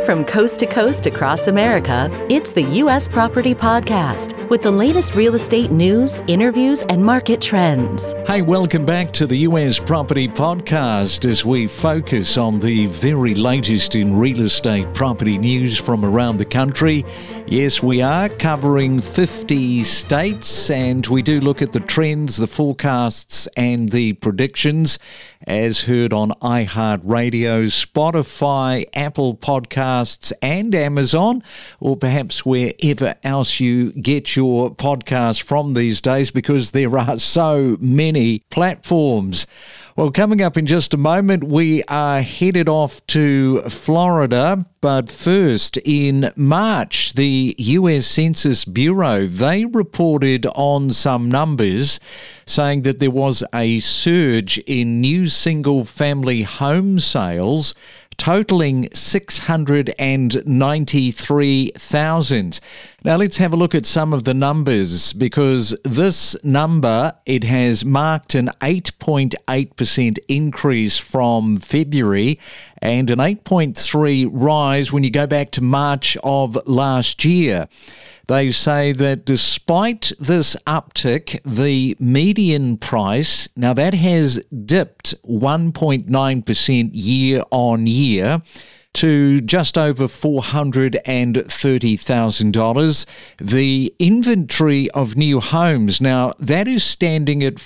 From coast to coast across America, it's the U.S. Property Podcast with the latest real estate news, interviews, and market trends. Hey, welcome back to the U.S. Property Podcast as we focus on the very latest in real estate property news from around the country. Yes, we are covering 50 states, and we do look at the trends, the forecasts, and the predictions as heard on iHeartRadio, Spotify, Apple Podcasts, and Amazon, or perhaps wherever else you get your podcast from these days, because there are so many platforms. Well, coming up in just a moment, we are headed off to Florida. But first, in March, the U.S. Census Bureau, they reported on some numbers saying that there was a surge in new single-family home sales totaling 693,000. Now let's have a look at some of the numbers, because this number, it has marked an 8.8% increase from February and an 8.3% rise when you go back to March of last year. They say that despite this uptick, the median price, now that has dipped 1.9% year on year to just over $430,000. The inventory of new homes, now that is standing at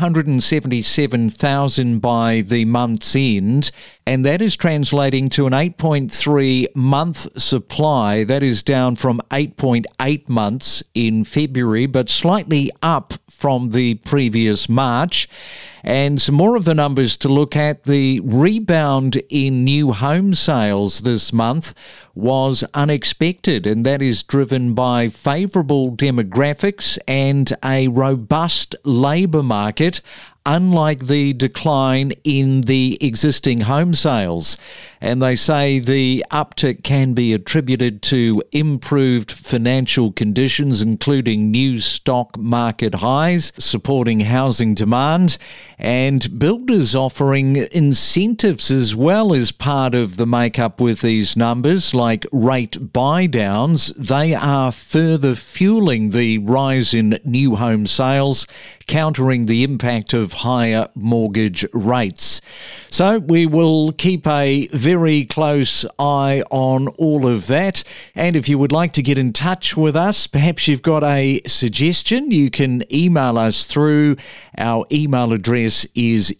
477,000 by the month's end, and that is translating to an 8.3 month supply. That is down from 8.8 months in February, but slightly up from the previous March. And some more of the numbers to look at. The rebound in new home sales this month was unexpected, and that is driven by favourable demographics and a robust labour market, unlike the decline in the existing home sales. And they say the uptick can be attributed to improved financial conditions, including new stock market highs, supporting housing demand, and builders offering incentives as well as part of the makeup with these numbers, like rate buy-downs. They are further fueling the rise in new home sales, countering the impact of higher mortgage rates. So we will keep a very close eye on all of that. And if you would like to get in touch with us, perhaps you've got a suggestion, you can email us through. Our email address is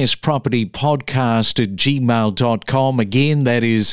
uspropertypodcast@gmail.com. Again, that is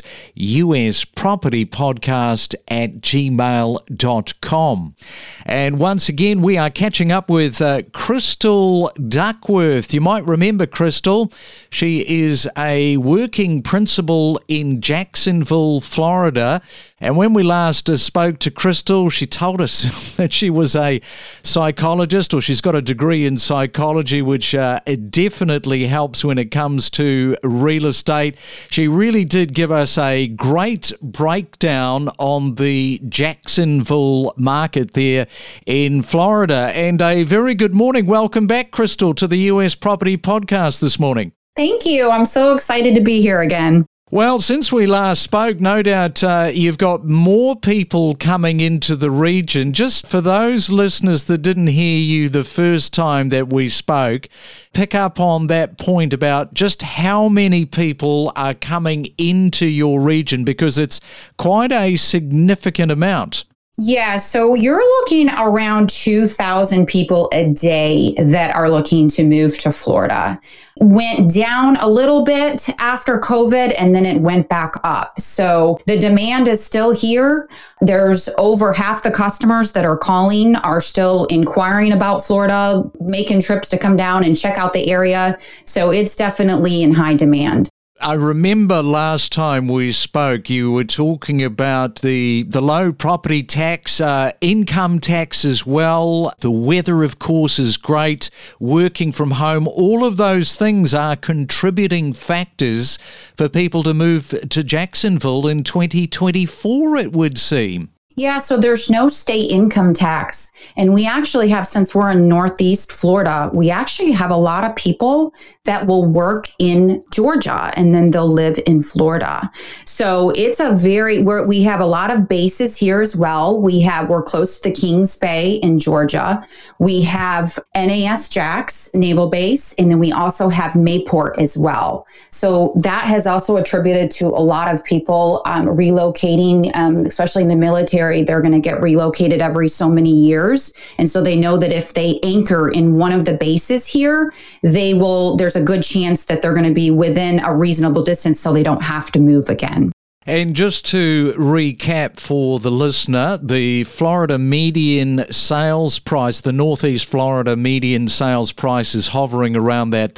uspropertypodcast@gmail.com. And once again, we are catching up with Crystal Duckworth. You might remember Crystal. She is a working principal in Jacksonville, Florida. And when we last spoke to Crystal, she told us that she was a psychologist, or she's got a degree in psychology, which it definitely helps when it comes to real estate. She really did give us a great breakdown on the Jacksonville market there in Florida. And a very good morning. Welcome back, Crystal, to the US Property Podcast this morning. Thank you. I'm so excited to be here again. Well, since we last spoke, no doubt you've got more people coming into the region. Just for those listeners that didn't hear you the first time that we spoke, pick up on that point about just how many people are coming into your region, because it's quite a significant amount. Yeah, so you're looking around 2,000 people a day that are looking to move to Florida. Went down a little bit after COVID, and then it went back up. So the demand is still here. There's over half the customers that are calling are still inquiring about Florida, making trips to come down and check out the area. So it's definitely in high demand. I remember last time we spoke, you were talking about the low property tax, income tax as well. The weather, of course, is great. Working from home, all of those things are contributing factors for people to move to Jacksonville in 2024, it would seem. Yeah, so there's no state income tax And we actually have, since we're in Northeast Florida, we actually have a lot of people that will work in Georgia and then they'll live in Florida. So it's we have a lot of bases here as well. We're close to the Kings Bay in Georgia. We have NAS Jax Naval Base, and then we also have Mayport as well. So that has also attributed to a lot of people relocating, especially in the military. They're going to get relocated every so many years. And so they know that if they anchor in one of the bases here, there's a good chance that they're going to be within a reasonable distance so they don't have to move again. And just to recap for the listener, the Florida median sales price, the Northeast Florida median sales price is hovering around that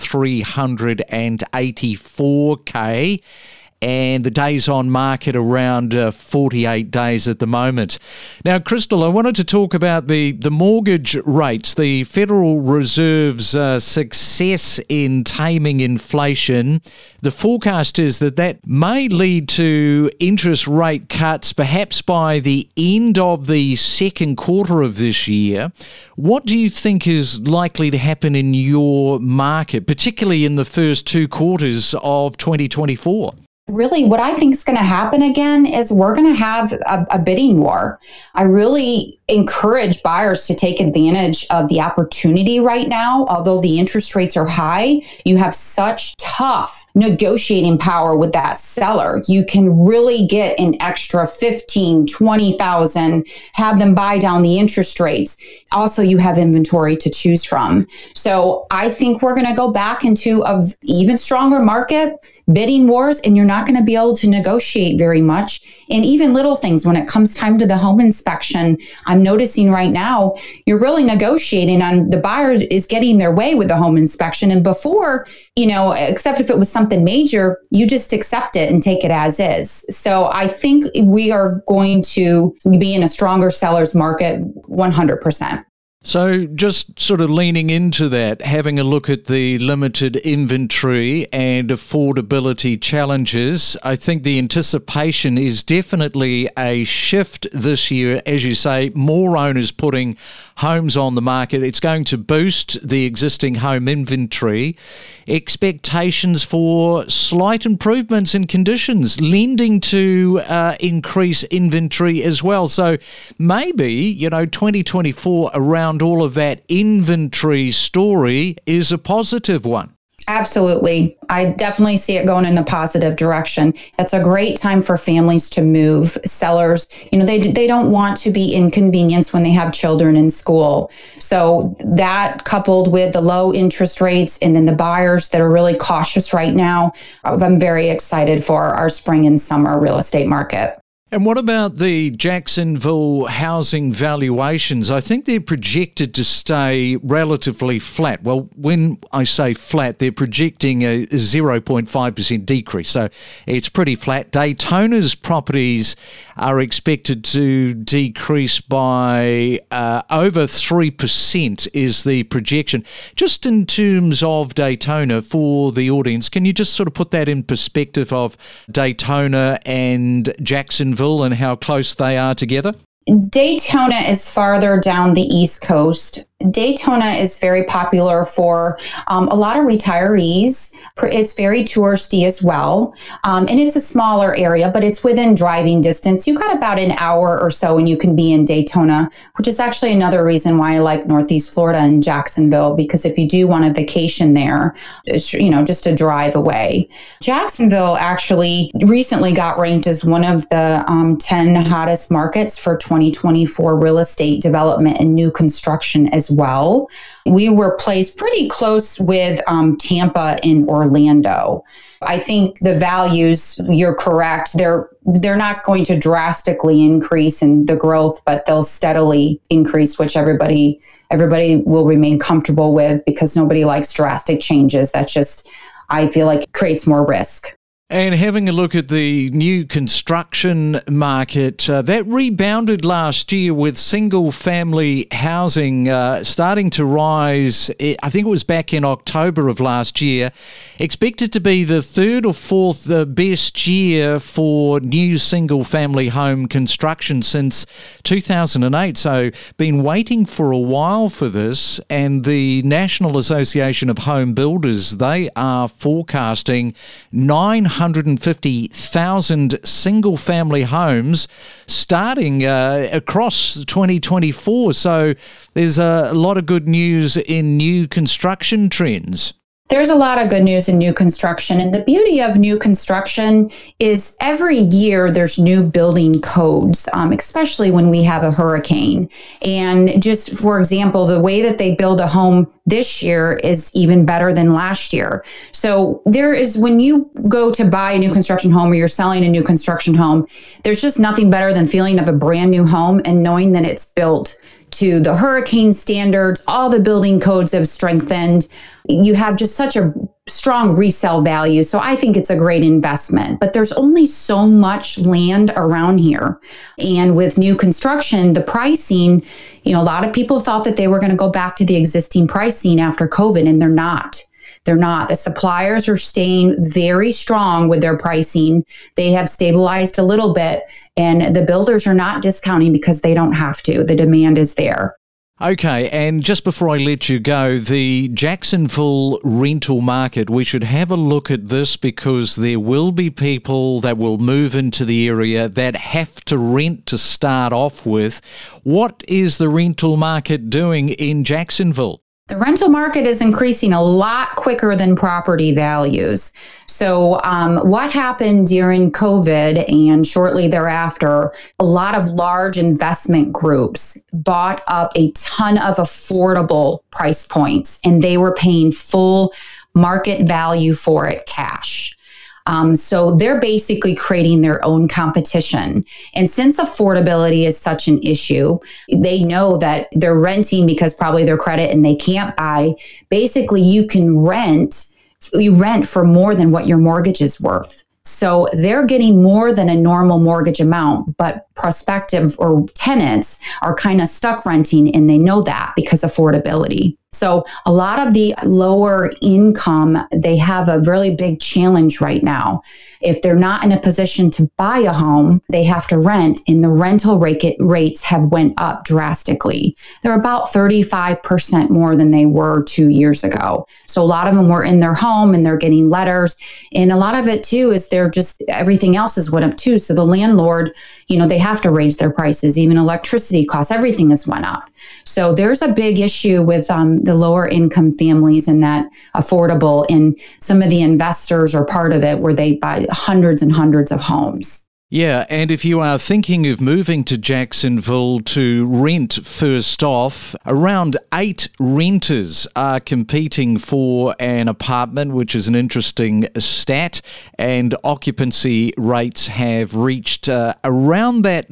$384K. And the days on market around 48 days at the moment. Now, Crystal, I wanted to talk about the mortgage rates, the Federal Reserve's success in taming inflation. The forecast is that may lead to interest rate cuts perhaps by the end of the second quarter of this year. What do you think is likely to happen in your market, particularly in the first two quarters of 2024? Really, what I think is going to happen again is we're going to have a bidding war. I really encourage buyers to take advantage of the opportunity right now. Although the interest rates are high, you have such tough negotiating power with that seller. You can really get an extra $15,000, $20,000, have them buy down the interest rates. Also, you have inventory to choose from. So I think we're going to go back into an even stronger market, bidding wars, and you're not going to be able to negotiate very much. And even little things, when it comes time to the home inspection, I'm noticing right now, you're really negotiating on the buyer is getting their way with the home inspection. And before, except if it was something major, you just accept it and take it as is. So I think we are going to be in a stronger seller's market 100%. So just sort of leaning into that, having a look at the limited inventory and affordability challenges, I think the anticipation is definitely a shift this year. As you say, more owners putting homes on the market. It's going to boost the existing home inventory. Expectations for slight improvements in conditions, lending to increase inventory as well. So maybe, 2024 around all of that inventory story is a positive one. Absolutely. I definitely see it going in a positive direction. It's a great time for families to move. Sellers, they don't want to be inconvenienced when they have children in school. So that coupled with the low interest rates and then the buyers that are really cautious right now, I'm very excited for our spring and summer real estate market. And what about the Jacksonville housing valuations? I think they're projected to stay relatively flat. Well, when I say flat, they're projecting a 0.5% decrease. So it's pretty flat. Daytona's properties are expected to decrease by over 3% is the projection. Just in terms of Daytona for the audience, can you just sort of put that in perspective of Daytona and Jacksonville and how close they are together? Daytona is farther down the East Coast. Daytona is very popular for a lot of retirees. It's very touristy as well. And it's a smaller area, but it's within driving distance. You've got about an hour or so and you can be in Daytona, which is actually another reason why I like Northeast Florida and Jacksonville, because if you do want a vacation there, it's, just a drive away. Jacksonville actually recently got ranked as one of the 10 hottest markets for 2024 real estate development and new construction as well. We were placed pretty close with Tampa and Orlando. I think the values, you're correct, they're not going to drastically increase in the growth, but they'll steadily increase, which everybody will remain comfortable with because nobody likes drastic changes. That just, I feel like, creates more risk. And having a look at the new construction market, that rebounded last year with single-family housing starting to rise. I think it was back in October of last year. Expected to be the third or fourth best year for new single-family home construction since 2008. So been waiting for a while for this. And the National Association of Home Builders, they are forecasting 950,000 single-family homes starting across 2024. So there's a lot of good news in new construction trends. There's a lot of good news in new construction. And the beauty of new construction is every year there's new building codes, especially when we have a hurricane. And just for example, the way that they build a home this year is even better than last year. So when you go to buy a new construction home or you're selling a new construction home, there's just nothing better than feeling of a brand new home and knowing that it's built to the hurricane standards. All the building codes have strengthened. You have just such a strong resale value. So I think it's a great investment, but there's only so much land around here. And with new construction, the pricing, a lot of people thought that they were going to go back to the existing pricing after COVID, and they're not. They're not. The suppliers are staying very strong with their pricing. They have stabilized a little bit, and the builders are not discounting because they don't have to. The demand is there. Okay, and just before I let you go, the Jacksonville rental market, we should have a look at this because there will be people that will move into the area that have to rent to start off with. What is the rental market doing in Jacksonville? The rental market is increasing a lot quicker than property values. So what happened during COVID and shortly thereafter, a lot of large investment groups bought up a ton of affordable price points, and they were paying full market value for it cash. So they're basically creating their own competition. And since affordability is such an issue, they know that they're renting because probably their credit and they can't buy. Basically, you rent for more than what your mortgage is worth. So they're getting more than a normal mortgage amount, but prospective or tenants are kind of stuck renting, and they know that because affordability. So a lot of the lower income, they have a really big challenge right now. If they're not in a position to buy a home, they have to rent, and the rental rates have went up drastically. They're about 35% more than they were 2 years ago. So a lot of them were in their home and they're getting letters. And a lot of it too is everything else has went up too. So the landlord, they have to raise their prices, even electricity costs, everything has went up. So there's a big issue with the lower income families and that affordable, and some of the investors are part of it where they buy hundreds and hundreds of homes. Yeah, and if you are thinking of moving to Jacksonville to rent first off, around 8 renters are competing for an apartment, which is an interesting stat, and occupancy rates have reached around that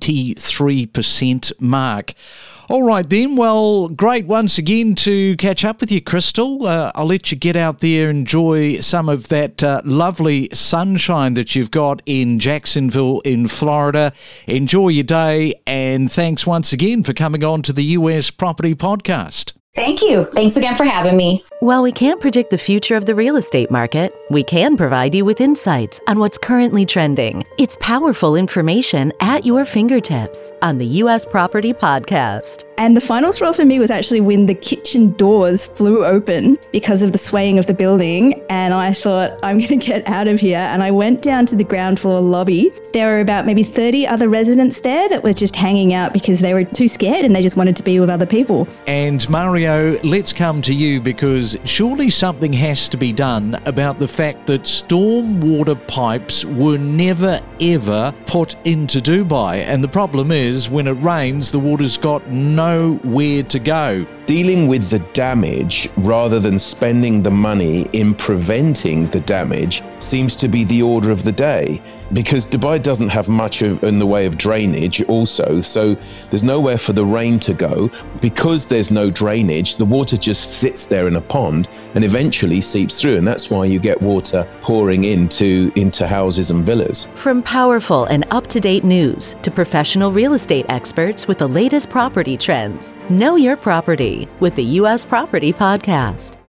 93% mark. All right then, well, great once again to catch up with you, Crystal. I'll let you get out there, enjoy some of that lovely sunshine that you've got in Jacksonville in Florida. Enjoy your day, and thanks once again for coming on to the US Property Podcast. Thank you. Thanks again for having me. While we can't predict the future of the real estate market, we can provide you with insights on what's currently trending. It's powerful information at your fingertips on the US Property Podcast. And the final straw for me was actually when the kitchen doors flew open because of the swaying of the building. And I thought, I'm going to get out of here. And I went down to the ground floor lobby. There were about maybe 30 other residents there that were just hanging out because they were too scared and they just wanted to be with other people. And Mario, let's come to you, because surely something has to be done about the fact that storm water pipes were never ever put into Dubai. And the problem is when it rains, the water's got nowhere to go. dealing with the damage rather than spending the money in preventing the damage seems to be the order of the day, because Dubai doesn't have much in the way of drainage also, so there's nowhere for the rain to go. Because there's no drainage, the water just sits there in a pond and eventually seeps through, and that's why you get water pouring into houses and villas. From powerful and up-to-date news to professional real estate experts with the latest property trends, know your property with the U.S. Property Podcast.